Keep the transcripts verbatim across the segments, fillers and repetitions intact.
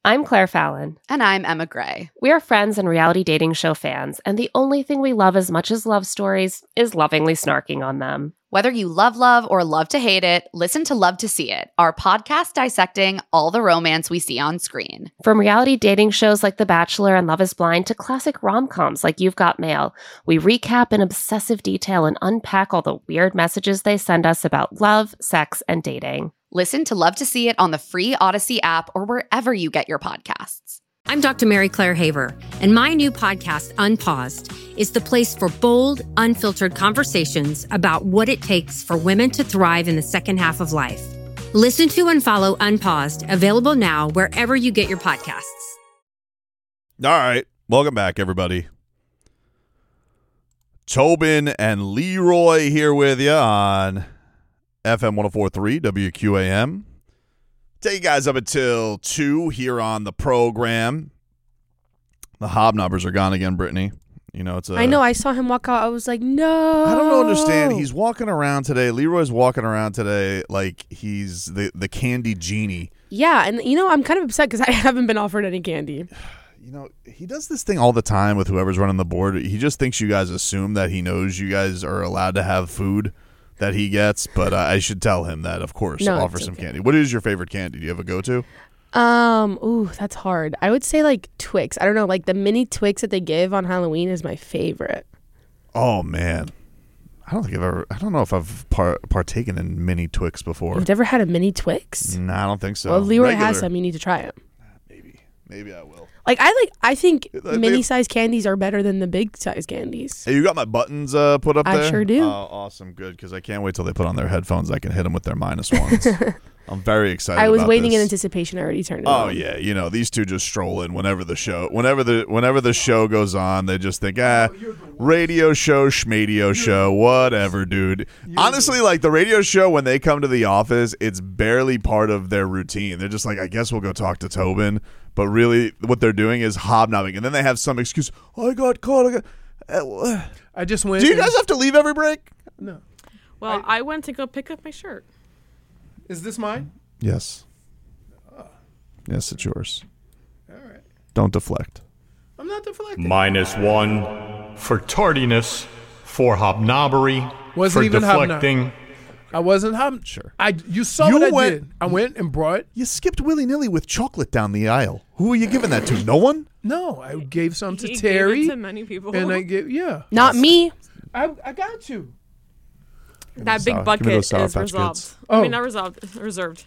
I'm Claire Fallon. And I'm Emma Gray. We are friends and reality dating show fans, and the only thing we love as much as love stories is lovingly snarking on them. Whether you love love or love to hate it, listen to Love to See It, our podcast dissecting all the romance we see on screen. From reality dating shows like The Bachelor and Love is Blind to classic rom-coms like You've Got Mail, we recap in obsessive detail and unpack all the weird messages they send us about love, sex, and dating. Listen to Love to See It on the free Odyssey app or wherever you get your podcasts. I'm Doctor Mary Claire Haver, and my new podcast, Unpaused, is the place for bold, unfiltered conversations about what it takes for women to thrive in the second half of life. Listen to and follow Unpaused, available now wherever you get your podcasts. All right. Welcome back, everybody. Tobin and Leroy here with you on F M one oh four point three W Q A M. Take you guys up until two here on the program. The hobnobbers are gone again, Brittany. You know, it's a, I know. I saw him walk out. I was like, no. I don't understand. He's walking around today. Leroy's walking around today like he's the, the candy genie. Yeah, and you know, I'm kind of upset because I haven't been offered any candy. You know, he does this thing all the time with whoever's running the board. He just thinks you guys assume that he knows you guys are allowed to have food that he gets, but uh, I should tell him that, of course, no, offer some okay. candy. What is your favorite candy? Do you have a go-to? Um, ooh, that's hard. I would say like Twix. I don't know, like the mini Twix that they give on Halloween is my favorite. Oh man, I don't think I've ever. I don't know if I've par- partaken in mini Twix before. You've never had a mini Twix? No, I don't think so. Well, Leroy Regular. has some. You need to try it. Maybe, maybe I will. Like I like. I think they, mini size candies are better than the big size candies. Hey, you got my buttons uh, put up I there? I sure do. Oh, awesome, good. Because I can't wait till they put on their headphones. I can hit them with their minus ones. I'm very excited. I was about waiting this. in anticipation. I already turned it Oh on. yeah, you know these two just stroll in whenever the show, whenever the whenever the show goes on, they just think ah, radio show, schmadio show, whatever, dude. Honestly, like the radio show when they come to the office, it's barely part of their routine. They're just like, I guess we'll go talk to Tobin, but really, what they're doing is hobnobbing, and then they have some excuse. Oh, I got caught. I got. Uh, I just went. Do you guys have to leave every break? No. Well, I, I went to go pick up my shirt. Is this mine? Yes. Oh. Yes, it's yours. All right. Don't deflect. I'm not deflecting. Minus one for tardiness, for hobnobbery, Wasn't for even deflecting. Hobnob. I wasn't hob. Sure. I you saw You what I went- did. I went and brought. You skipped willy-nilly with chocolate down the aisle. Who are you giving that to? No one? No, I gave some to He Terry. gave it to many people. And I gave yeah. Not me. I I got you. that Sour- big give me bucket those Sour is Patch resolved. Kids. I Oh. mean, not resolved, reserved.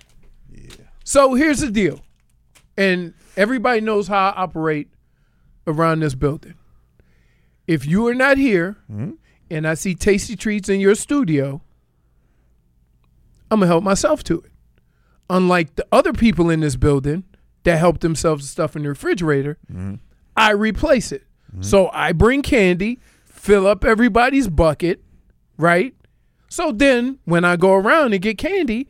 So here's the deal, and everybody knows how I operate around this building. If you are not here, Mm-hmm. and I see Tasty Treats in your studio, I'm gonna help myself to it. Unlike the other people in this building that help themselves to stuff in the refrigerator, Mm-hmm. I replace it. So I bring candy, fill up everybody's bucket, right? So then when I go around and get candy,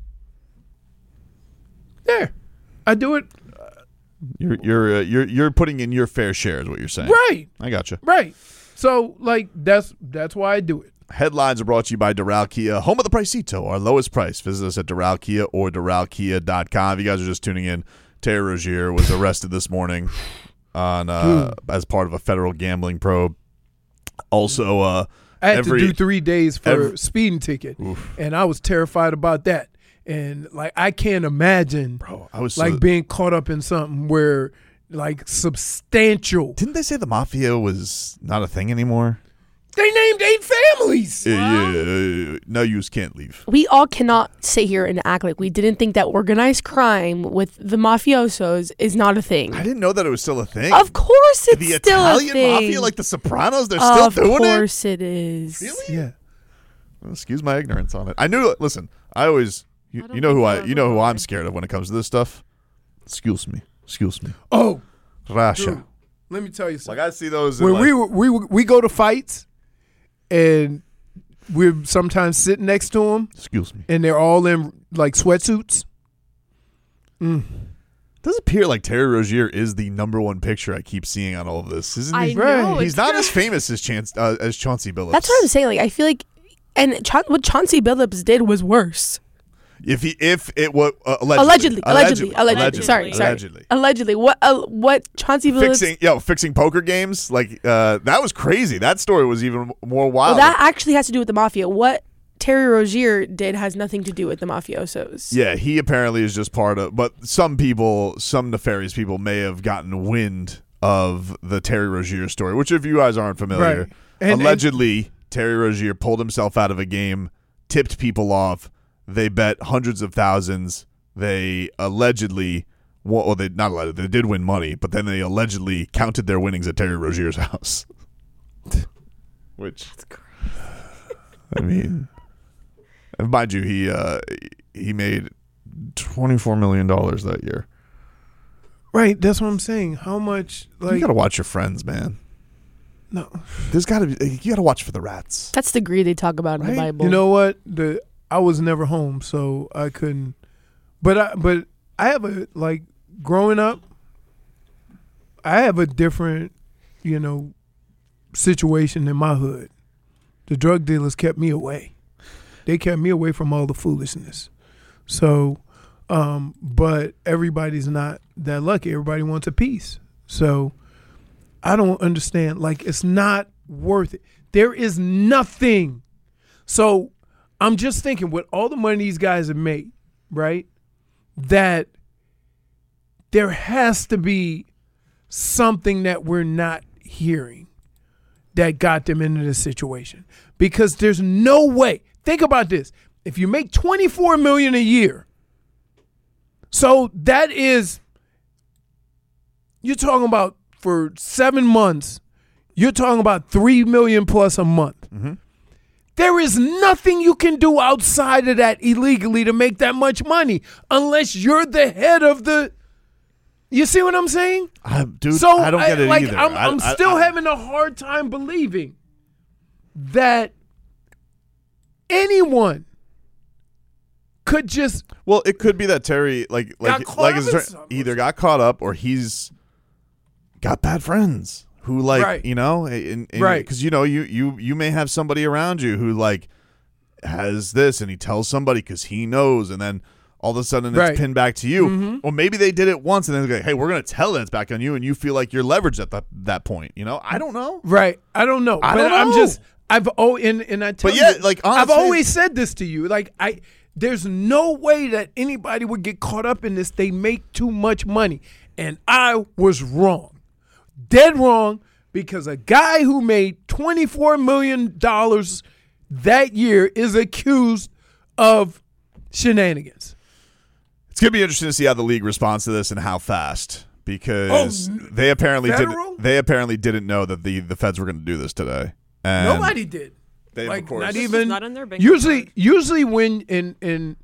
there, I do it You're you're uh, you're you're putting in your fair share, is what you're saying. right, I gotcha. right. So like that's that's why I do it. Headlines are brought to you by Doral Kia, home of the Pricito, our lowest price. Visit us at Doral Kia or Doral Kia dot com. If you guys are just tuning in, Terry Rozier was arrested this morning on uh, as part of a federal gambling probe. Also, uh, I had every, to do three days for every- a speeding ticket, Oof. and I was terrified about that. And like I can't imagine, Bro, I was like so, being caught up in something where like substantial. Didn't they say the mafia was not a thing anymore? They named eight families. Yeah, yeah, no, you can't leave. We all cannot sit here and act like we didn't think that organized crime with the mafiosos is not a thing. I didn't know that it was still a thing. Of course it's the still Italian a thing. mafia, like the Sopranos, they're still of doing it. Of course it is. Really? Yeah. Well, excuse my ignorance on it. I knew. Listen, I always. You, I don't you know who think I. I've You know ever who I'm heard. scared of when it comes to this stuff. Excuse me. Excuse me. Oh, Russia. dude, let me tell you something. Like I see those. in, when like, we we we go to fights, and we're sometimes sitting next to them, excuse me. and they're all in like sweatsuits. Mm. Does appear like Terry Rozier is the number one picture I keep seeing on all of this, isn't I he? know. He's it's not good. as famous as Chance uh, as Chauncey Billups. That's what I'm saying. Like I feel like, and Cha- what Chauncey Billups did was worse. If he, if it was uh, allegedly, Allegedly, allegedly, allegedly. Sorry, sorry. allegedly. Allegedly, what? Uh, what? Chauncey Billups. Fixing, yo, fixing poker games, like uh, that was crazy. That story was even more wild. Well, that actually has to do with the mafia. What Terry Rozier did has nothing to do with the mafiosos. Yeah, he apparently is just part of. But some people, some nefarious people, may have gotten wind of the Terry Rozier story. Which, if you guys aren't familiar, Right. And- allegedly and- Terry Rozier pulled himself out of a game, tipped people off. They bet hundreds of thousands. They allegedly, well, they not allegedly, they did win money, but then they allegedly counted their winnings at Terry Rozier's house. Which, I mean, mind you, he uh, he made twenty-four million dollars that year. Right, that's what I'm saying. How much? Like, You gotta watch your friends, man. no, There's gotta be. You gotta watch for the rats. That's the greed they talk about in Right? the Bible. you know what? The I was never home, so I couldn't. But I but I have a like growing up. I have a different, you know, situation in my hood. The drug dealers kept me away. They kept me away from all the foolishness. So, um, but everybody's not that lucky. Everybody wants a piece. So, I don't understand. Like, it's not worth it. There is nothing. So, I'm just thinking with all the money these guys have made, right? That there has to be something that we're not hearing that got them into this situation. Because there's no way. Think about this. If you make twenty-four million dollars a year, so that is, you're talking about for seven months, you're talking about three million dollars plus a month. Mm-hmm. There is nothing you can do outside of that illegally to make that much money unless you're the head of the. You see what I'm saying? I, dude, So I don't get it like, either. I'm, I- I'm I- still I- having a hard time believing that anyone could just. Well, it could be that Terry, like, like, Got caught like, up is in there- something. either got caught up or he's got bad friends who, like, Right. you know, and, and, Right. Because you know, you you you may have somebody around you who like has this, and he tells somebody because he knows, and then all of a sudden it's Right. pinned back to you. Mhm. Or maybe they did it once, and then they're like, "Hey, we're gonna tell it it's back on you," and you feel like you're leveraged at that that point. You know, I don't know. Right. I don't know. I but don't I'm know. just I've oh and, and I tell But yeah, you, like, I've honestly- always said this to you. Like I there's no way that anybody would get caught up in this. They make too much money. And I was wrong. Dead wrong, because a guy who made twenty-four million dollars that year is accused of shenanigans. It's gonna be interesting to see how the league responds to this and how fast, because Oh, n- they apparently federal? didn't. They apparently didn't know that the, the feds were going to do this today. And Nobody did. They, Like of course, not This is even not in their bank usually account. usually when in in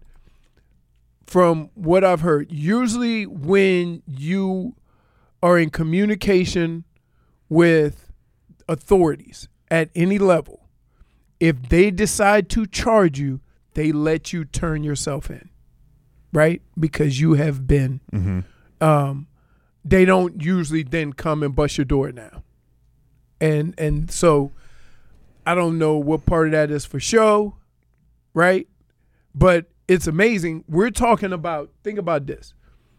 from what I've heard, usually when you are in communication with authorities at any level, if they decide to charge you, they let you turn yourself in, right? Because you have been. Mhm. Um, they don't usually then come and bust your door now, and and so I don't know what part of that is for show, right? But it's amazing. We're talking about. Think about this.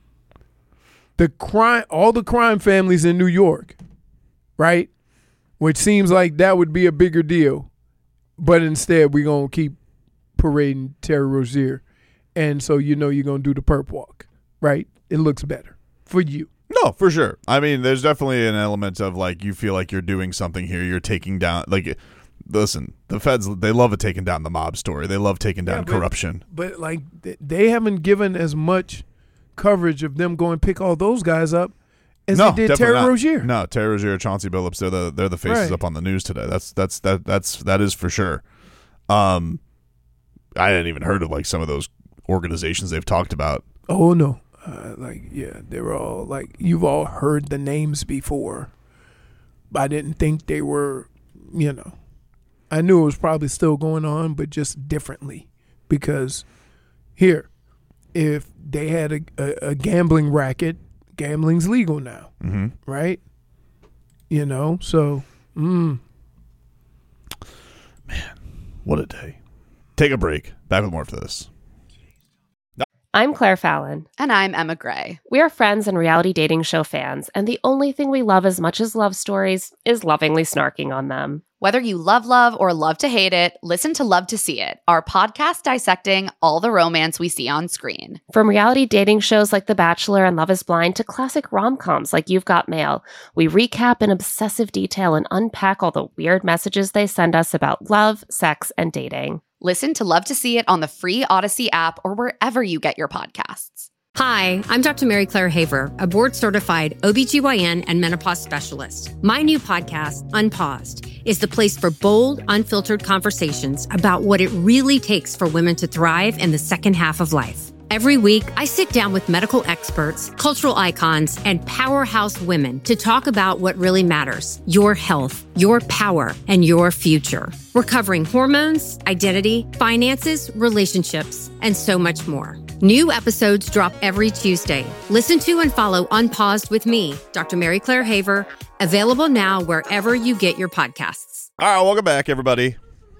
The crime, all the crime families in New York, right? Which seems like that would be a bigger deal. But instead, we're going to keep parading Terry Rozier. And so, you know, you're going to do the perp walk, right? It looks better for you. no, for sure. I mean, there's definitely an element of like you feel like you're doing something here. You're taking down like. Listen, the feds, they love it taking down the mob story. They love taking down Yeah, but- corruption. But, like, th- they haven't given as much coverage of them going pick all those guys up as no, they did definitely Terry not. Rozier. No, Terry Rozier, Chauncey Billups, they're the they're the faces Right. up on the news today. That's that's that that's that is for sure. Um, I hadn't even heard of like some of those organizations they've talked about. Oh, no. Uh, like, yeah, they were all, like, you've all heard the names before. I didn't think they were, you know. I knew it was probably still going on, but just differently. Because here, if they had a, a, a gambling racket, gambling's legal now, Mm-hmm. right? You know, so, mm. What a day. Take a break. Back with more for this. I'm Claire Fallon. And I'm Emma Gray. We are friends and reality dating show fans, and the only thing we love as much as love stories is lovingly snarking on them. Whether you love love or love to hate it, listen to Love to See It, our podcast dissecting all the romance we see on screen. From reality dating shows like The Bachelor and Love is Blind to classic rom-coms like You've Got Mail, we recap in obsessive detail and unpack all the weird messages they send us about love, sex, and dating. Listen to Love to See It on the free Odyssey app or wherever you get your podcasts. Hi, I'm Doctor Mary Claire Haver, a board-certified O B G Y N and menopause specialist. My new podcast, Unpaused, is the place for bold, unfiltered conversations about what it really takes for women to thrive in the second half of life. Every week, I sit down with medical experts, cultural icons, and powerhouse women to talk about what really matters: your health, your power, and your future. We're covering hormones, identity, finances, relationships, and so much more. New episodes drop every Tuesday. Listen to and follow Unpaused with me, Doctor Mary Claire Haver, available now wherever you get your podcasts. All right, welcome back, everybody.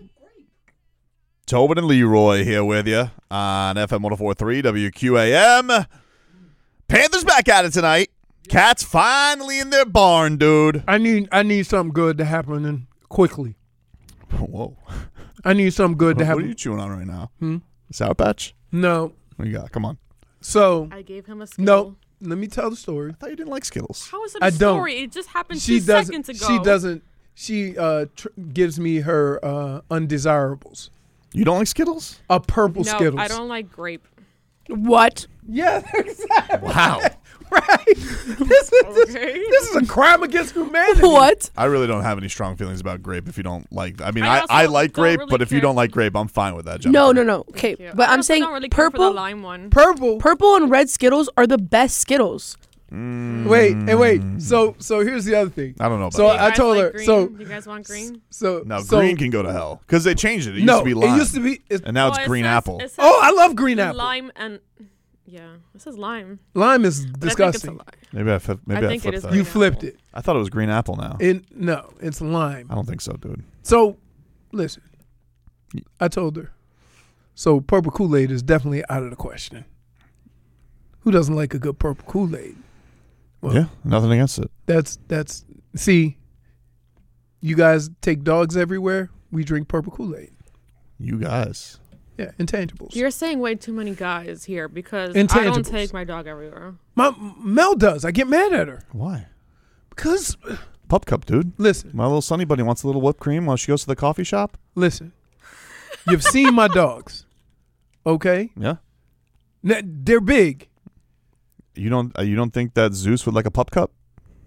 Tobin and Leroy here with you on F M one oh four point three W Q A M. Panthers back at it tonight. Cats finally in their barn, dude. I need I need something good to happen and quickly. Whoa. I need something good to What happen. are you chewing on right now? Hmm? Sour Patch? No. What you got? Come on. So I gave him a Skittle. no. Let me tell the story. I thought you didn't like Skittles. How is it a I don't. story? It just happened She two doesn't. seconds ago. She doesn't. She uh tr- gives me her uh undesirables. You don't like Skittles? A purple No, Skittles. I don't like grape. What? Yeah, exactly. Wow. Right. This is Okay. this is a crime against humanity. What? I really don't have any strong feelings about grape if you don't like I mean, I I, also I like don't grape, really but if you care. don't like grape, I'm fine with that, Jennifer. No, no, no. Okay, Yeah. but I I'm also saying don't really care for the purple, lime one. Purple. purple and red Skittles are the best Skittles. Wait, and wait. So so here's the other thing. I don't know about So You that. I guys told like her. green? So you guys want green? so No, so, green can go to hell because they changed it. It used no, to be lime, it used to be. It's, and now Oh, it's it green says- apple. it says oh, I love green apple. Lime and yeah, this is lime. Lime is But I think it's a disgusting. lie. Maybe I flip, maybe I I, think it flipped is that. green You flipped apple. it. I thought it was green apple now. In no, it's lime. I don't think so, dude. So listen, I told her. So purple Kool-Aid is definitely out of the question. Who doesn't like a good purple Kool-Aid? Well, Yeah, nothing against it. That's that's see. You guys take dogs everywhere. We drink purple Kool-Aid. You guys. Yeah, intangibles. You're saying way too many guys here because I Intangibles. don't take my dog everywhere. My Mel does. I get mad at her Why? because Pup cup, dude. listen, My little Sunny Bunny wants a little whipped cream while she goes to the coffee shop. listen. You've seen my dogs, okay? Yeah. N- They're big. You don't. Uh, you don't think that Zeus would like a pup cup?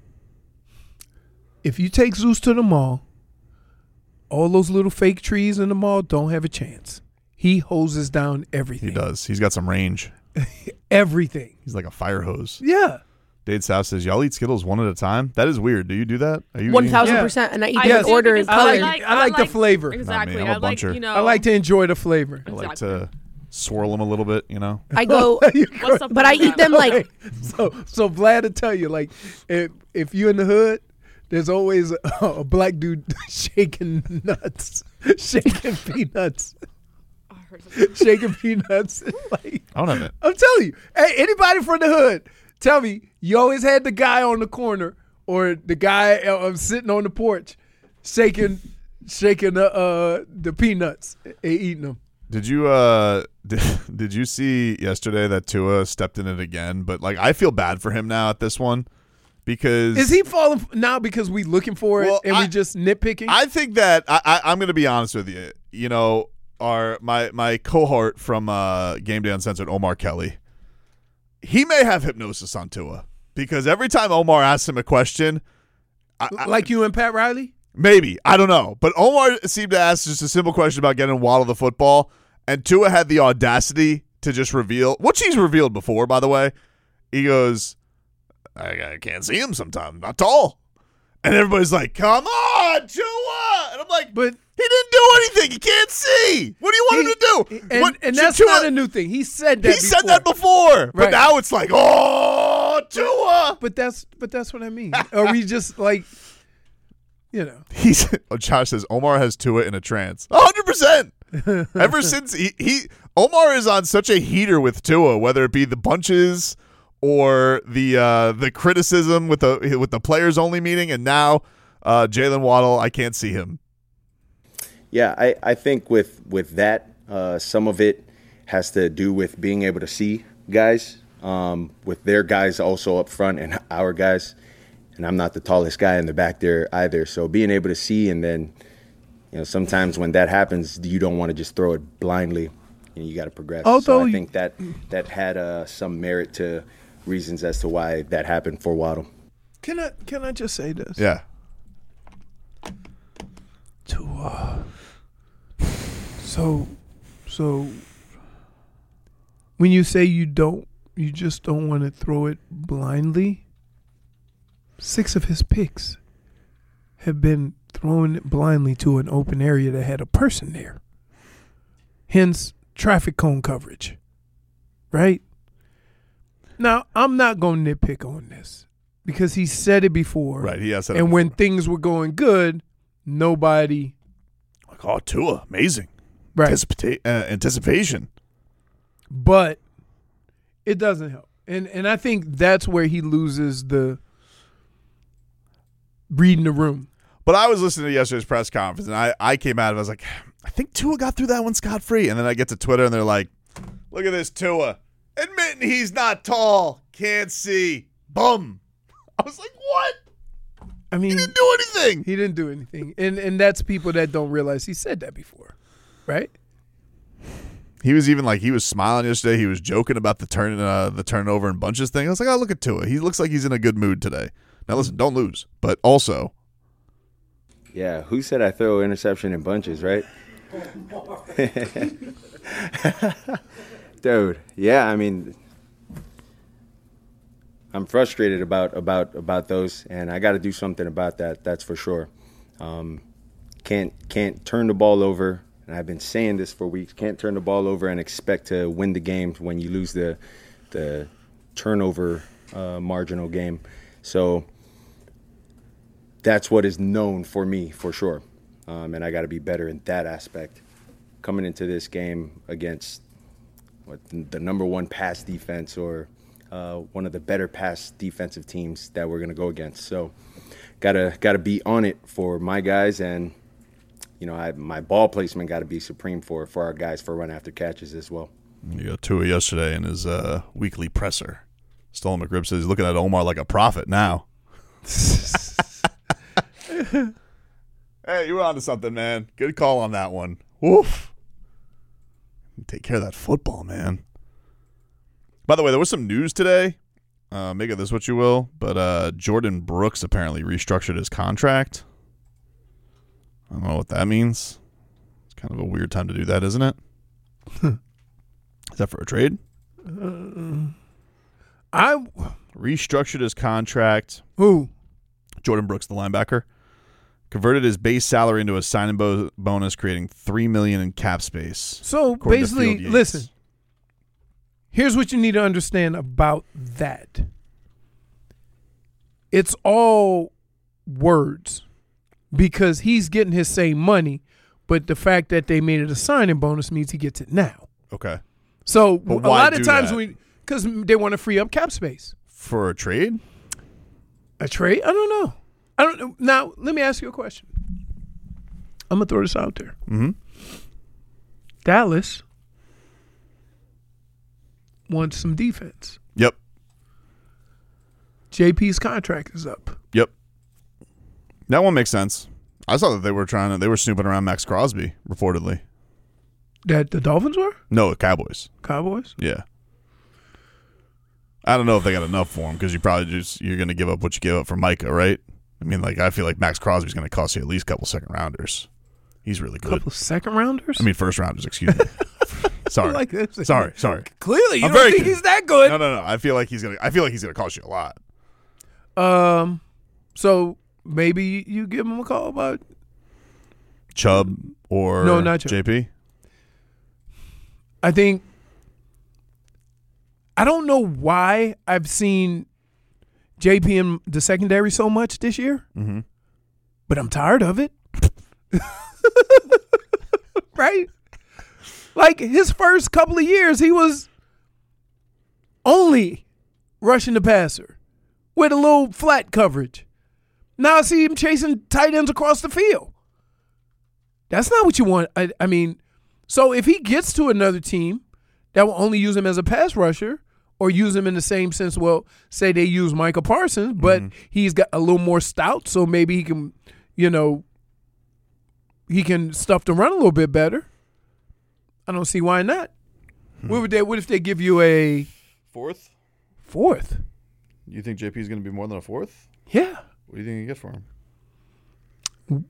If you take Zeus to the mall, all those little fake trees in the mall don't have a chance. He hoses down everything. He does. He's got some range. Everything. He's like a fire hose. Yeah. Dade South says, y'all eat Skittles one at a time? That is weird. Do you do that? Are you One eating- thousand Yeah. percent, and I eat I Yes. different do order because and I color. like- I like the flavor. Exactly. I'm a I like buncher. you know. I like to enjoy the flavor. I like Exactly. to swirl them a little bit, you know? I go, What's up but I with eat that? them like So so Vlad to tell you, like, if if you in the hood, there's always a, a black dude shaking nuts, shaking peanuts, I heard something. shaking peanuts. Like, I don't have it. I'm telling you, hey, anybody from the hood, tell me, you always had the guy on the corner or the guy uh, sitting on the porch, shaking, shaking the uh, the peanuts and eating them. Did you uh did, did you see yesterday that Tua stepped in it again? But like I feel bad for him now at this one because Is he falling f- now because we looking for it Well, and I- we just nitpicking? I think that I, I I'm gonna be honest with you. You know, our my my cohort from uh Game Day Uncensored, Omar Kelly, he may have hypnosis on Tua because every time Omar asks him a question, I, I- like you and Pat Riley? maybe I don't know, but Omar seemed to ask just a simple question about getting Waddle the football, and Tua had the audacity to just reveal, which he's revealed before, by the way. He goes, I, I can't see him sometimes, not tall. And everybody's like, come on, Tua. And I'm like, But he didn't do anything. He can't see. What do you want he- him to do? and, What- and should that's Tua- not a new thing. He said that He before. said that before. But Right. now it's like, oh, Tua. But that's but that's what I mean. Are we just like, you know? He's, oh, Josh says, Omar has Tua in a trance. one hundred percent. Ever since he, he Omar is on such a heater with Tua, whether it be the bunches or the uh, the criticism with the with the players only meeting, and now uh, Jalen Waddle, I can't see him. Yeah, I, I think with with that, uh, some of it has to do with being able to see guys, um, with their guys also up front and our guys. And I'm not the tallest guy in the back there either. So being able to see, and then, you know, sometimes when that happens, you don't want to just throw it blindly. You know, you got to progress. Although so I think that that had uh, some merit to reasons as to why that happened for Waddle. Can I can I just say this? Yeah. To uh, so so when you say you don't, you just don't want to throw it blindly. Six of his picks have been thrown blindly to an open area that had a person there. Hence, traffic cone coverage. Right? Now, I'm not going to nitpick on this because he said it before. Right, he has said it And before. when things were going good, nobody. Like, oh, Tua, amazing. Right. Anticipa- uh, anticipation. But it doesn't help. And and I think that's where he loses the reading the room. But I was listening to yesterday's press conference, and I, I came out of it, I was like, I think Tua got through that one scot-free. And then I get to Twitter, and they're like, look at this Tua. Admitting he's not tall, can't see, bum. I was like, what? I mean, He didn't do anything. He didn't do anything. And and that's people that don't realize he said that before. Right? He was even like, he was smiling yesterday. He was joking about the turn, uh, the turnover and bunches thing. I was like, oh, look at Tua. He looks like he's in a good mood today. Now, listen, don't lose. But also. Yeah, who said I throw interception in bunches, right? Dude, yeah, I mean, I'm frustrated about about about those, and I got to do something about that. That's for sure. Um, can't can't turn the ball over, and I've been saying this for weeks. Can't turn the ball over and expect to win the game when you lose the the turnover uh, marginal game. So that's what is known for me for sure, um, and I got to be better in that aspect. Coming into this game against what, the number one pass defense or uh, one of the better pass defensive teams that we're going to go against. So gotta gotta be on it for my guys, and you know I, my ball placement got to be supreme for for our guys for run after catches as well. You got Tua yesterday in his uh, weekly presser. Stolen McRib says he's looking at Omar like a prophet now. Hey, you were onto something, man. Good call on that one. Woof. Take care of that football, man. By the way, there was some news today. Uh, make of this what you will, but uh, Jordan Brooks apparently restructured his contract. I don't know what that means. It's kind of a weird time to do that, isn't it? Is that for a trade? Uh, I restructured his contract. Who? Jordan Brooks, the linebacker. Converted his base salary into a signing bo- bonus, creating three million dollars in cap space. So basically, listen. Here's what you need to understand about that. It's all words because he's getting his same money, but the fact that they made it a signing bonus means he gets it now. Okay. So But a why lot of do times that? we, because they want to free up cap space. For a trade? A trade? I don't know. I don't know. Now, let me ask you a question. I'm going to throw this out there. Mm-hmm. Dallas wants some defense. Yep. J P's contract is up. Yep. That one makes sense. I saw that they were trying to, they were snooping around Max Crosby, reportedly. That the Dolphins were? No, the Cowboys. Cowboys? Yeah. I don't know if they got enough for him because you probably just, you're going to give up what you give up for Micah, right? I mean, like, I feel like Max Crosby's going to cost you at least a couple second rounders. He's really good. Couple second rounders? I mean, first rounders, excuse me. Sorry. Like this. Sorry, sorry. Clearly, you I'm don't very think con- he's that good. No, no, no. I feel like he's going to, I feel like he's going to cost you a lot. Um, so maybe you give him a call about Chubb or No, not Chubb. J P? I think I don't know why I've seen J P in the secondary so much this year, mm-hmm. but I'm tired of it. Right? Like his first couple of years, he was only rushing the passer with a little flat coverage. Now I see him chasing tight ends across the field. That's not what you want. I, I mean, so if he gets to another team that will only use him as a pass rusher or use him in the same sense, well, say they use Micah Parsons, but mm-hmm. he's got a little more stout, so maybe he can, you know, he can stuff the run a little bit better. I don't see why not. Hmm. What would they? What if they give you a fourth? Fourth. You think J P is going to be more than a fourth? Yeah. What do you think you get for him?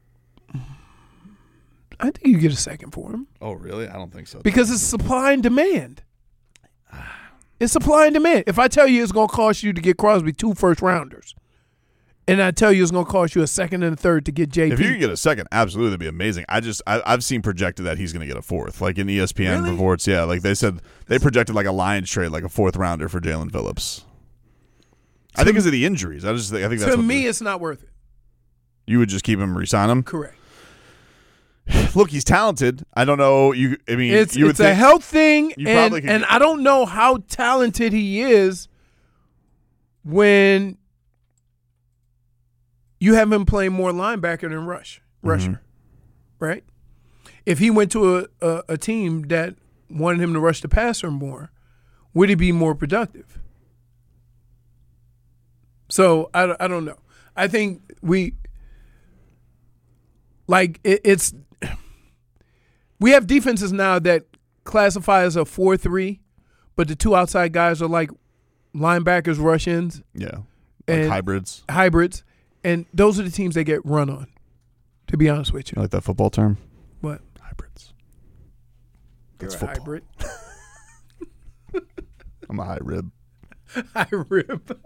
I think you get a second for him. Oh, really? I don't think so. Because it's supply and demand. It's supply and demand. If I tell you it's going to cost you to get Crosby two first rounders, and I tell you it's going to cost you a second and a third to get J P. If you could get a second, absolutely, that'd be amazing. I just, I, I've seen projected that he's going to get a fourth, like in E S P N really? reports. Yeah, like they said, they projected like a Lions trade, like a fourth rounder for Jalen Phillips. I think because of the injuries. I just, think, I think that's to what me, it's not worth it. You would just keep him, re-sign him. Correct. Look, he's talented. I don't know. You, I mean, it's you would it's think a health thing, you and, probably could and get- I don't know how talented he is when you have him playing more linebacker than rush rusher, mm-hmm. right? If he went to a, a, a team that wanted him to rush the passer more, would he be more productive? So I, I don't know. I think we like it, it's we have defenses now that classify as a four three, but the two outside guys are like linebackers, rush ins. Yeah, like and hybrids. Hybrids, and those are the teams that get run on. To be honest with you, You like that football term? what? Hybrids. You're That's a football. hybrid. I'm a high rib. High rib.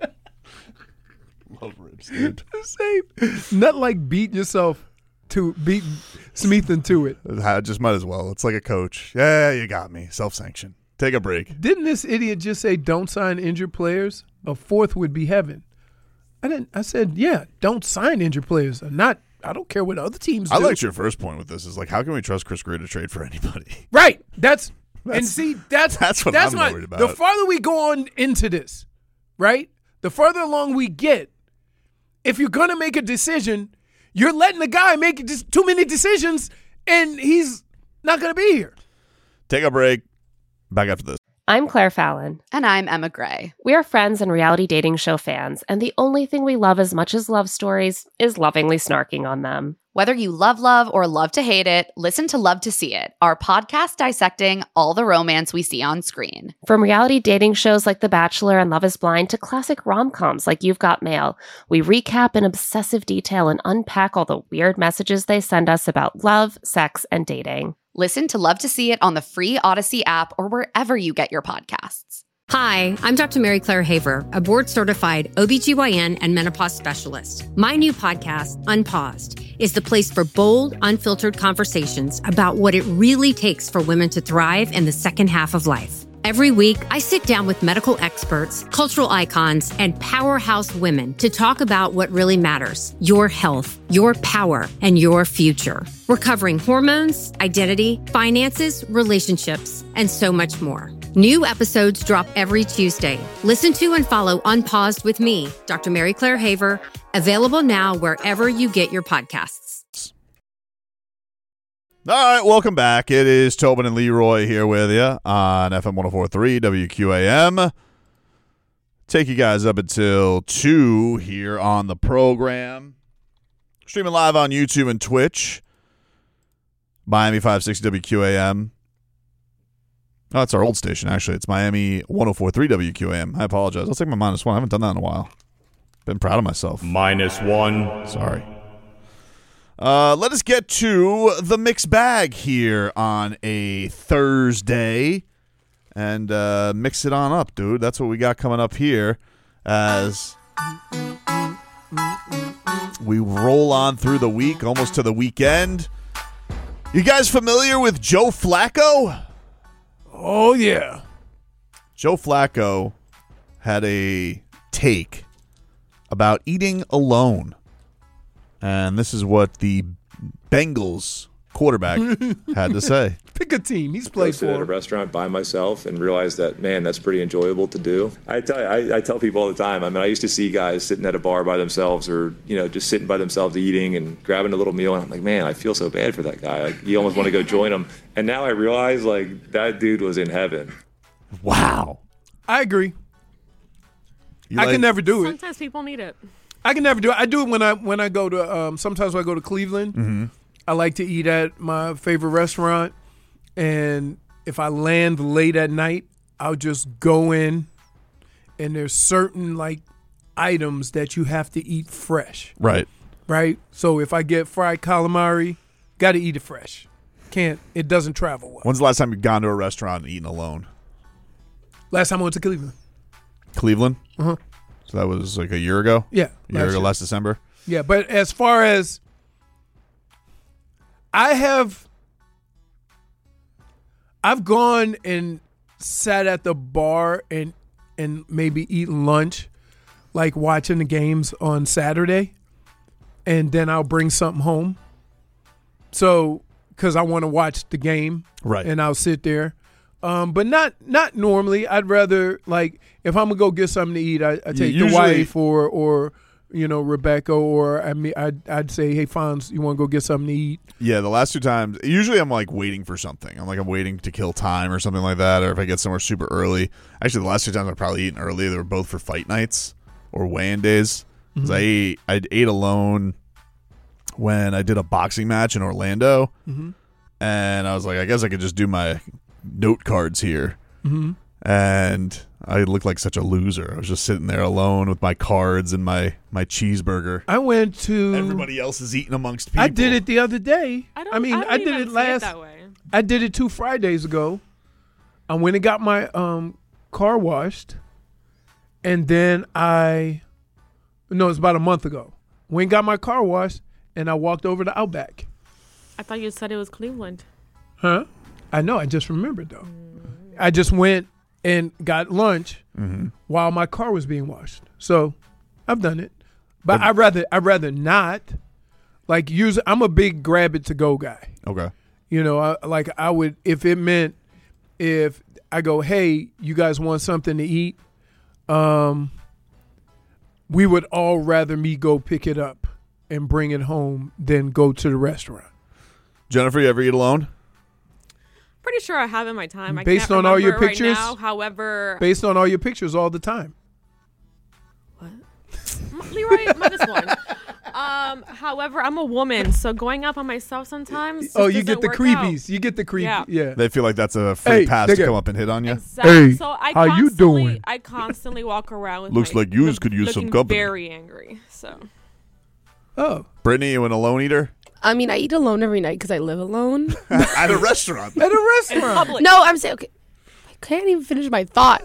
Love ribs, dude. Same. Not like beat yourself to beat Smeathan to it. I just might as well. It's like a coach. Yeah, you got me. Self-sanction. Take a break. Didn't this idiot just say don't sign injured players? A fourth would be heaven. I didn't. I said, yeah, don't sign injured players. I'm not. I don't care what other teams do. I liked your first point with this. Is like, how can we trust Chris Greer to trade for anybody? Right. That's, and That's- see that's that's what that's I'm my, worried about. The farther we go on into this, right? The further along we get, if you're gonna make a decision, you're letting the guy make just too many decisions, and he's not gonna be here. Take a break. Back after this. I'm Claire Fallon. And I'm Emma Gray. We are friends and reality dating show fans, and the only thing we love as much as love stories is lovingly snarking on them. Whether you love love or love to hate it, listen to Love to See It, our podcast dissecting all the romance we see on screen. From reality dating shows like The Bachelor and Love is Blind to classic rom-coms like You've Got Mail, we recap in obsessive detail and unpack all the weird messages they send us about love, sex, and dating. Listen to Love to See It on the free Odyssey app or wherever you get your podcasts. Hi, I'm Doctor Mary Claire Haver, a board-certified O B G Y N and menopause specialist. My new podcast, Unpaused, is the place for bold, unfiltered conversations about what it really takes for women to thrive in the second half of life. Every week, I sit down with medical experts, cultural icons, and powerhouse women to talk about what really matters: your health, your power, and your future. We're covering hormones, identity, finances, relationships, and so much more. New episodes drop every Tuesday. Listen to and follow Unpaused with me, Doctor Mary Claire Haver, available now wherever you get your podcasts. All right, welcome back. It is Tobin and Leroy here with you on F M one oh four point three W Q A M. Take you guys up until two here on the program. Streaming live on YouTube and Twitch. Miami five sixty W Q A M. Oh, it's our old station, actually. It's Miami one oh four point three W Q A M. I apologize. I'll take my minus one. I haven't done that in a while. Been proud of myself. Minus one. Sorry. Uh, let us get to the mixed bag here on a Thursday and uh, mix it on up, dude. That's what we got coming up here as we roll on through the week, almost to the weekend. You guys familiar with Joe Flacco? Oh, yeah. Joe Flacco had a take about eating alone. And this is what the Bengals quarterback had to say. Pick a team. He's played sit at a for. restaurant by myself and realize that, man, that's pretty enjoyable to do. I tell I, I tell people all the time. I mean, I used to see guys sitting at a bar by themselves, or you know, just sitting by themselves eating and grabbing a little meal, and I'm like, man, I feel so bad for that guy. Like, you almost want to go join him. And now I realize, like, that dude was in heaven. Wow. I agree. You I like- can never do it. Sometimes people need it. I can never do it. I do it when I when I go to. Um, sometimes when I go to Cleveland, Mm-hmm. I like to eat at my favorite restaurant, and if I land late at night, I'll just go in, and there's certain like items that you have to eat fresh. Right. Right. So if I get fried calamari, got to eat it fresh. Can't. It doesn't travel well. When's the last time you've gone to a restaurant and eaten alone? Last time I went to Cleveland. Cleveland? Uh-huh. So that was like a year ago? Yeah. A year last ago, year. last December? Yeah, but as far as I have, I've gone and sat at the bar and and maybe eaten lunch, like watching the games on Saturday, and then I'll bring something home. So, because I want to watch the game, Right. and I'll sit there. Um, but not not normally. I'd rather, like, if I'm gonna go get something to eat, I, I take usually- the wife or or you know Rebecca, or I mean I'd I'd say, hey Fonz, you want to go get something to eat? Yeah, the last two times, usually I'm like waiting for something. I'm like, I'm waiting to kill time or something like that, or if I get somewhere super early. Actually, the last two times I've probably eaten early, they were both for fight nights or weigh-in days. Because I ate, I ate alone when I did a boxing match in Orlando, Mhm. and I was like, I guess I could just do my note cards here. Mhm. And I looked like such a loser. I was just sitting there alone with my cards and my, my cheeseburger. I went to. Everybody else is eating amongst people. I did it the other day. I don't. I mean, I, don't I, did even it see last. that way. I did it two Fridays ago. I went and got my um, car washed, and then I. No, it's about a month ago. Went and got my car washed, and I walked over to Outback. I thought you said it was Cleveland. Huh? I know. I just remembered though. I just went and got lunch Mhm. while my car was being washed. So I've done it, but I rather I rather not. Like, use. I'm a big grab it to go guy. Okay. You know, I, like I would if it meant if I go, hey, you guys want something to eat? Um, we would all rather me go pick it up and bring it home than go to the restaurant. Jennifer, you ever eat alone? Pretty sure I have in my time. I Based can't on all your remember pictures? Right now. However, Based on all your pictures all the time. Leroy minus one. Um, however, I'm a woman, so going out by myself sometimes. just Oh, you doesn't get the work creepies. out. You get the creepy. Yeah. Yeah. They feel like that's a free Hey, pass to nigga. come up and hit on you. Exactly. Hey, so I how you constantly- doing? I constantly walk around with Looks my, like yous look- could use some looking company. Very angry. So Oh. Brittany, you an alone eater? I mean, I eat alone every night because I live alone. At a restaurant. At a in restaurant. public. No, I'm saying, okay. I can't even finish my thoughts.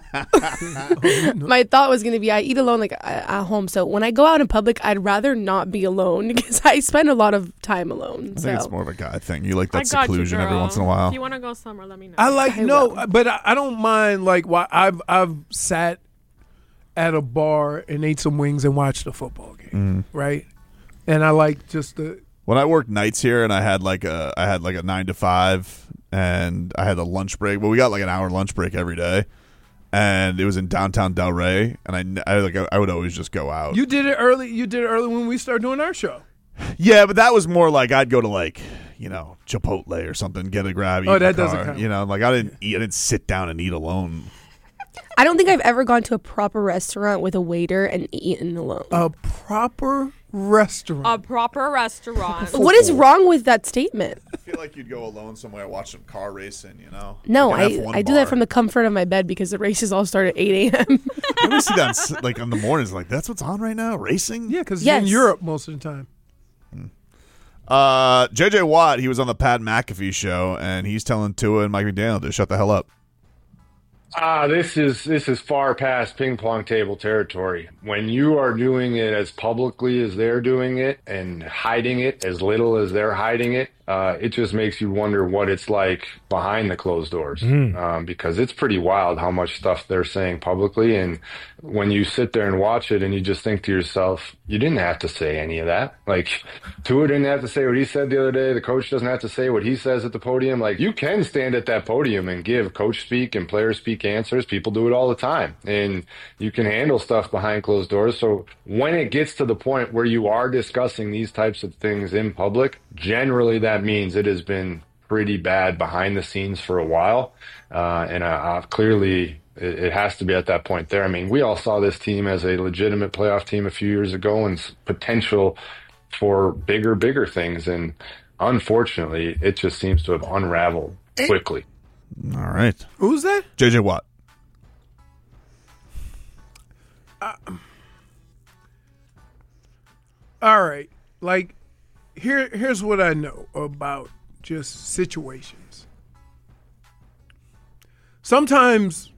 My thought was going to be I eat alone like at at home. So when I go out in public, I'd rather not be alone because I spend a lot of time alone. I so. think it's more of a guy thing. You like I that got seclusion you, every girl. once in a while. If you want to go somewhere, let me know. I like I no, will. but I, I don't mind like why I've I've sat at a bar and ate some wings and watched a football game, right? And I like just the When I worked nights here and I had like a I had like a nine to five and I had a lunch break. Well, we got like an hour lunch break every day, and it was in downtown Delray. And I, I like I would always just go out. you did it early. You did it early when we started doing our show. Yeah, but that was more like I'd go to like you know Chipotle or something, get a grab. Eat Oh, in the that doesn't car. count. You know, like I didn't eat. I didn't sit down and eat alone. I don't think I've ever gone to a proper restaurant with a waiter and eaten alone. A proper restaurant. a proper restaurant. What is wrong with that statement? I feel like you'd go alone somewhere, watch some car racing. You know? No, Like an I, F one I do bar. that from the comfort of my bed because the races all start at eight a.m. I always see that on s- like in the mornings. Like that's what's on right now, racing. yeah, because Yes. in Europe most of the time. Uh, J J Watt, he was on the Pat McAfee show, and he's telling Tua and Mike McDaniel to shut the hell up. Ah, this is this is far past ping pong table territory. When you are doing it as publicly as they're doing it and hiding it as little as they're hiding it, uh, it just makes you wonder what it's like behind the closed doors. Um, because it's pretty wild how much stuff they're saying publicly, and when you sit there and watch it and you just think to yourself, you didn't have to say any of that. Like, Tua didn't have to say what he said the other day. The coach doesn't have to say what he says at the podium. Like, you can stand at that podium and give coach speak and player speak answers. People do it all the time. And you can handle stuff behind closed doors. So when it gets to the point where you are discussing these types of things in public, generally that means it has been pretty bad behind the scenes for a while. Uh, and I, I've clearly... it has to be at that point there. I mean, we all saw this team as a legitimate playoff team a few years ago and potential for bigger, bigger things. And unfortunately, it just seems to have unraveled quickly. All right. Who's that? J J Watt. Uh, all right. Like, here, here's what I know about just situations. Sometimes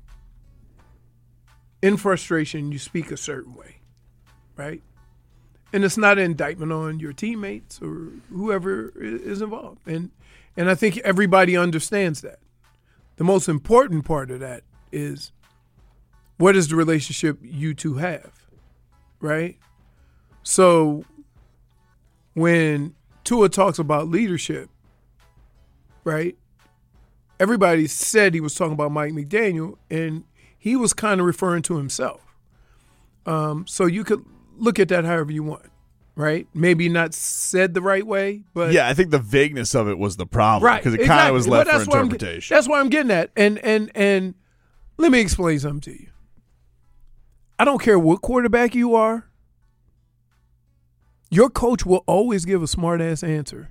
in frustration, you speak a certain way, right? And it's not an indictment on your teammates or whoever is involved. And and I think everybody understands that. The most important part of that is, what is the relationship you two have, right? So when Tua talks about leadership, right, everybody said he was talking about Mike McDaniel, and he was kind of referring to himself. Um, so you could look at that however you want, right? Maybe not said the right way, but yeah, I think the vagueness of it was the problem, right, because it exactly. kind of was left well, for that's interpretation. What that's what I'm getting at. And and and let me explain something to you. I don't care what quarterback you are. Your coach will always give a smart ass answer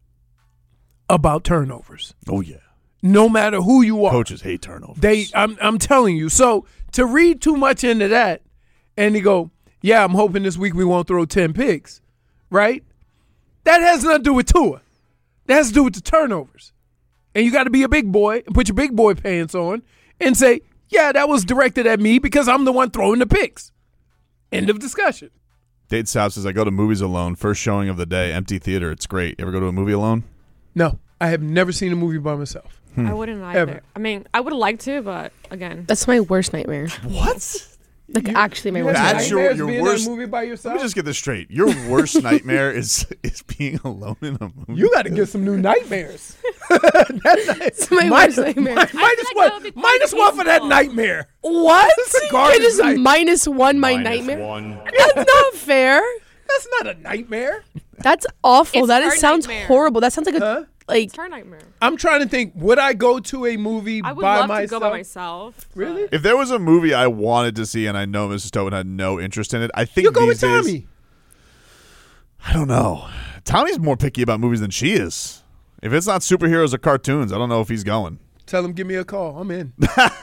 about turnovers. Oh yeah. No matter who you are. Coaches hate turnovers. They, I'm, I'm telling you. So to read too much into that and to go, yeah, I'm hoping this week we won't throw ten picks, right? That has nothing to do with Tua. That has to do with the turnovers. And you got to be a big boy and put your big boy pants on and say, yeah, that was directed at me because I'm the one throwing the picks. End of discussion. Dade South says, I go to movies alone. First showing of the day, empty theater. It's great. You ever go to a movie alone? No, I have never seen a movie by myself. Hmm. I wouldn't either. Ever. I mean, I would like to, but again, That's my worst nightmare. What? Like, You- actually, my you worst have That's nightmare. your- nightmares your being in worst- a movie by Let yourself? me just get this straight. Your worst nightmare is is being alone in a movie. You got to get some new nightmares. It's my worst nightmare. Minus like that one. would be quite Minus one for that peaceful. nightmare. What? This is a You garbage just night. minus one my Minus nightmare? one. That's not fair. That's not a nightmare. That's awful. It's That her is, sounds nightmare. horrible. That sounds like a Huh? like. it's her nightmare. I'm trying to think. Would I go to a movie I would by love myself? to go by myself. Really? If there was a movie I wanted to see and I know Missus Tobin had no interest in it, I think You go with these days, Tommy. I don't know. Tommy's more picky about movies than she is. If it's not superheroes or cartoons, I don't know if he's going. Tell him, give me a call. I'm in.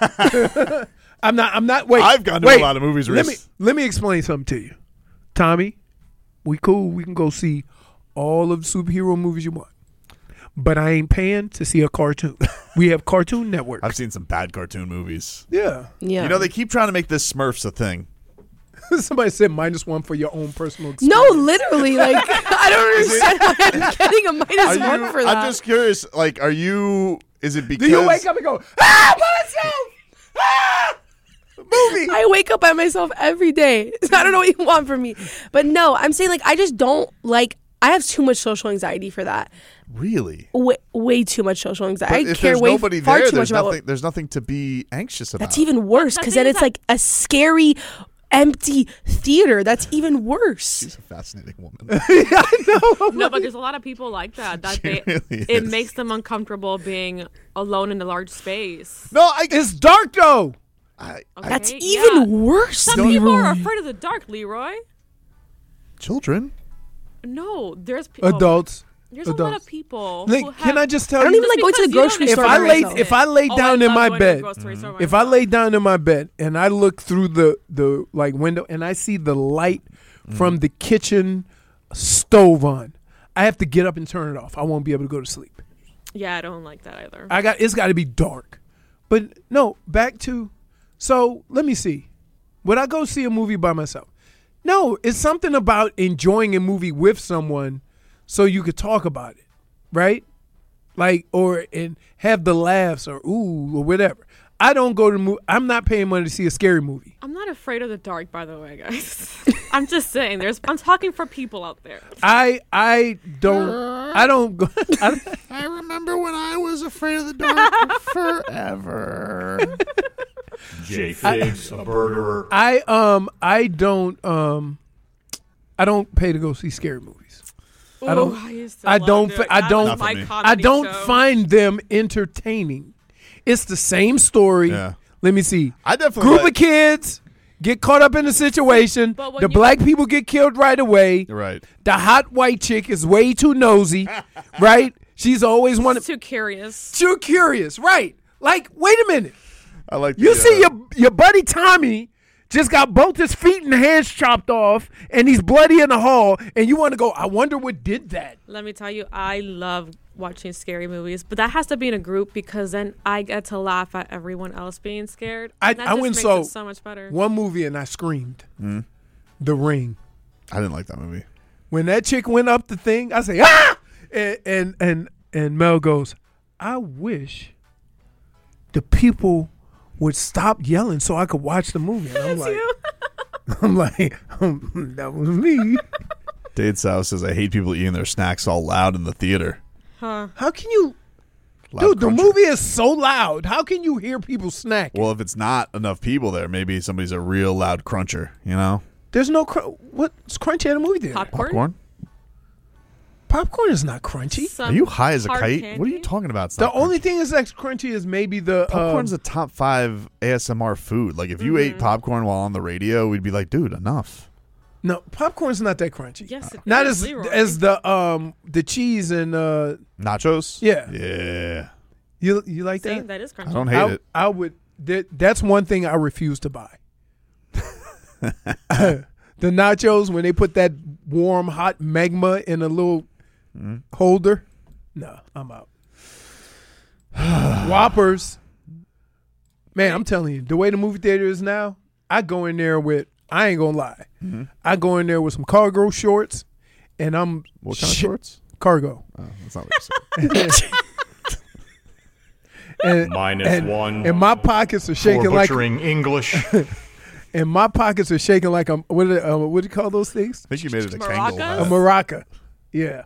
I'm not. I'm not. Wait. I've gone to wait. a lot of movies Let me recently. let me explain something to you, Tommy. We cool. We can go see all of the superhero movies you want, but I ain't paying to see a cartoon. We have Cartoon Network. I've seen some bad cartoon movies. yeah. Yeah. You know, they keep trying to make this Smurfs a thing. Somebody said minus one for your own personal experience. no, literally, like I don't understand why I'm getting a minus Are one you, for that. I'm just curious, like, are you, is it because. Do you wake up and go, ah, myself? Ah! Movie. I wake up by myself every day. I don't know what you want from me. But no, I'm saying like I just don't like I have too much social anxiety for that. Really? Way, way too much social anxiety. But I if care there's way nobody far there, too much there's about nothing, what, there's nothing to be anxious about. that's even worse The because thing then is it's that- like a scary empty theater. That's even worse. She's a fascinating woman. No, but there's a lot of people like that. That She they, really it is. makes them uncomfortable being alone in a large space. No, I, It's dark though. I, Okay? That's Yeah. even worse. Some Don't- people are Leroy. afraid of the dark, Leroy. children. No, there's people. Adults. There's a lot of adults. people. Like, who can have, I just tell I don't you? even like going to the because you don't grocery if store I by lay myself. if I lay Oh, down I in love my going to the bed, grocery store by if I myself. lay down in my bed and I look through the the like window and I see the light from the kitchen stove on, I have to get up and turn it off. I won't be able to go to sleep. Yeah, I don't like that either. I got it's got to be dark. But no, back to so let me see. Would I go see a movie by myself? No, it's something about enjoying a movie with someone so you could talk about it, right? Like or and have the laughs or ooh or whatever. I don't go to the movie. I'm not paying money to see a scary movie. I'm not afraid of the dark, by the way, guys. I'm just saying. There's. I'm talking for people out there. I I don't. I don't go. I, I remember when I was afraid of the dark forever. Jay Figs, a murderer. I um I don't um I don't pay to go see scary movies. Ooh, I don't. I, used to I love don't. it. fi- I That don't. was my me. I comedy don't show. find them entertaining. It's the same story. Yeah. Let me see. I definitely Group like- of kids get caught up in the situation. But when The you- black people get killed right away. Right. The hot white chick is way too nosy, right? She's always wanted. Too curious. Too curious, right? Like, wait a minute. I like. You the, see uh, your your buddy Tommy just got both his feet and hands chopped off, and he's bloody in the hall, and you want to go, I wonder what did that. Let me tell you, I love watching scary movies, but that has to be in a group because then I get to laugh at everyone else being scared. I, That I just went makes so it so much better. one movie and I screamed. Mm. The Ring. I didn't like that movie. When that chick went up the thing, I say, ah! And and and, and Mel goes, I wish the people would stop yelling so I could watch the movie. And I'm It's like, you. I'm like, um, that was me. Dade South says, I hate people eating their snacks all loud in the theater. Huh. How can you, Loud dude? The cruncher. movie is so loud. How can you hear people snack? Well, if it's not enough people there, maybe somebody's a real loud cruncher, you know? There's no cr- what's crunchy at a movie theater. Popcorn? Popcorn? Popcorn is not crunchy. Some Are you high as a hard kite? candy? What are you talking about? It's The not only crunchy. thing is that's crunchy is maybe the Popcorn's um, the top five A S M R food. Like, if you ate Mm-hmm. popcorn while on the radio, we'd be like, dude, enough. no popcorn's not that crunchy. Yes, it Not is, as Leroy. as the um the cheese and uh Nachos? Yeah. Yeah. you you like See, that? that is crunchy. I don't hate I, it. I would. That, that's one thing I refuse to buy. The nachos when they put that warm hot magma in a little Mm-hmm. holder. No, I'm out. Whoppers. Man, I'm telling you, the way the movie theater is now, I go in there with. I ain't gonna lie. Mm-hmm. I go in there with some cargo shorts, and I'm What kind of sh- shorts? Cargo. Oh, that's not what you said. And, Minus and, one and my pockets are for shaking like. butchering English. And my pockets are shaking like I'm. What do they, uh, what do you call those things? I think you made it a Maracas? Kangol. A maraca. Yeah.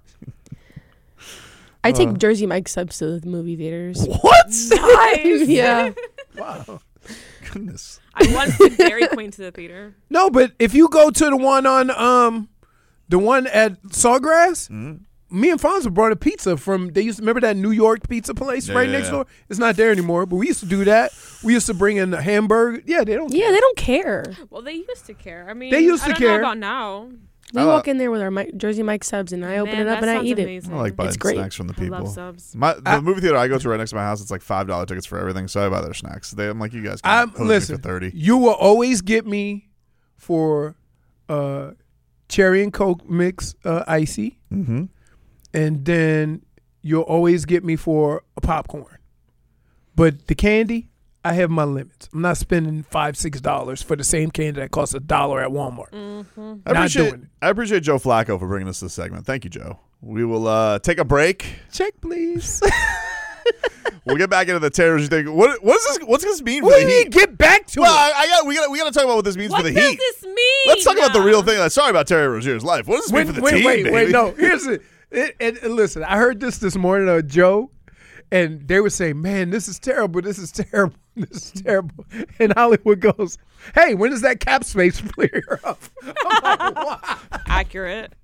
I Uh. take Jersey Mike subs to the movie theaters. What? Nice. Yeah. Wow. Goodness. I once took Dairy Queen to the theater. No, but if you go to the one on um, the one at Sawgrass, Mm-hmm. me and Fonzo brought a pizza from. They used to remember that New York pizza place Yeah, right yeah, next yeah. door. It's not there anymore, but we used to do that. We used to bring in the hamburger. Yeah, they don't. Yeah, they don't care. Well, they used to care. I mean, They used I to don't know care. about now. We Uh, walk in there with our Mike, Jersey Mike subs, and I open Man, it up that and I sounds eat amazing. I like buying It's great. snacks from the I people. love subs. My, the movie theater I go to right next to my house, it's like five dollar tickets for everything, so I buy their snacks. They, I'm like, you guys can I'm hose me listen. for thirty. You will always get me for uh, cherry and Coke mix uh, icy, Mm-hmm. and then you'll always get me for a popcorn. But the candy, I have my limits. I'm not spending five, six dollars for the same candy that costs a dollar at Walmart. Mm-hmm. I Not appreciate, doing it. I appreciate Joe Flacco for bringing us this segment. Thank you, Joe. We will uh, take a break. Check, please. We'll get back into the terrors. You think what? What is this? What's this mean for What the do you mean, Heat? get back to Well, it? I, I got. We got. We got to talk about what this means What for the does Heat. this mean? Let's talk about the real thing. Sorry about Terry Rozier's life. What does this mean Wait, for the wait, team? wait, baby? wait. No, here's it. It, it, it- Listen, I heard this this morning on Joe, and they were saying, "Man, this is terrible. This is terrible. This is terrible." And Hollywood goes, "Hey, when does that cap space clear up?" I'm like, wow. Accurate.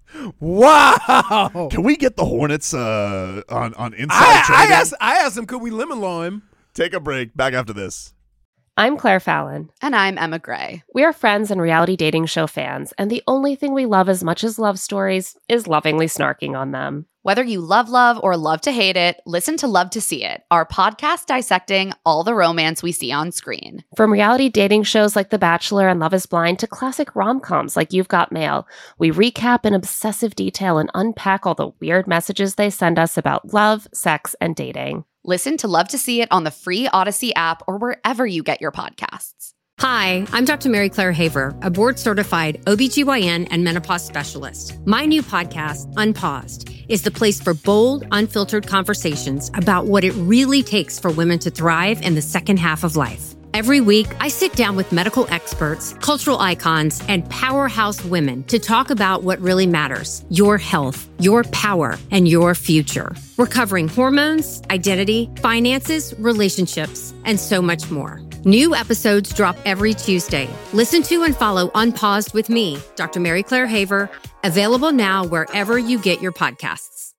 Wow. Can we get the Hornets uh, on on inside I, I trading? asked, I asked him, could we lemon law him? Take a break. Back after this. I'm Claire Fallon. And I'm Emma Gray. We are friends and reality dating show fans, and the only thing we love as much as love stories is lovingly snarking on them. Whether you love love or love to hate it, listen to Love to See It, our podcast dissecting all the romance we see on screen. From reality dating shows like The Bachelor and Love is Blind to classic rom-coms like You've Got Mail, we recap in obsessive detail and unpack all the weird messages they send us about love, sex, and dating. Listen to Love to See It on the free Odyssey app or wherever you get your podcasts. Hi, I'm Doctor Mary Claire Haver, a board-certified O B G Y N and menopause specialist. My new podcast, Unpaused, is the place for bold, unfiltered conversations about what it really takes for women to thrive in the second half of life. Every week, I sit down with medical experts, cultural icons, and powerhouse women to talk about what really matters: your health, your power, and your future. We're covering hormones, identity, finances, relationships, and so much more. New episodes drop every Tuesday. Listen to and follow Unpaused with me, Doctor Mary Claire Haver, available now wherever you get your podcasts.